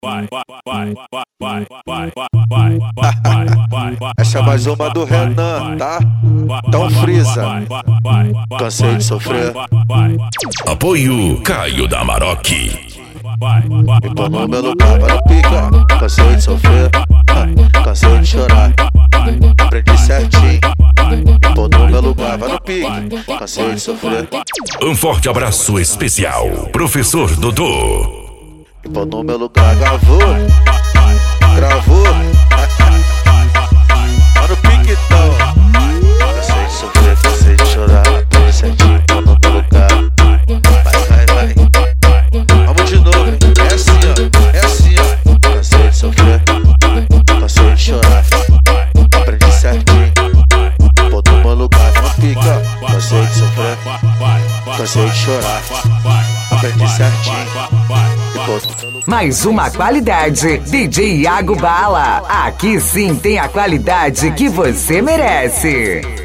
Essa é mais uma do Renan, tá? Então frisa. Cansei de sofrer. Apoio Caio da Maroc. Me pôr no meu lugar, vai no pique, ó. Cansei de sofrer, cansei de chorar. Aprendi certinho. Me pôr no meu lugar, vai no pique. Cansei de sofrer. Um forte abraço especial, Professor Dodô. Me pôr no meu lugar, gravou, gravou. Vai no pique então. Cansei de sofrer, cansei de chorar. Aprendi certinho, me pôr no meu lugar. Vai. Vamos de novo, hein? É assim, ó. É assim, ó. Cansei de sofrer, cansei de chorar. Aprendi certinho. Pô, no meu lugar, não fica. Cansei de sofrer, cansei de chorar. Aprendi certinho. Mais uma qualidade, DJ Iago Bala. Aqui sim tem a qualidade que você merece.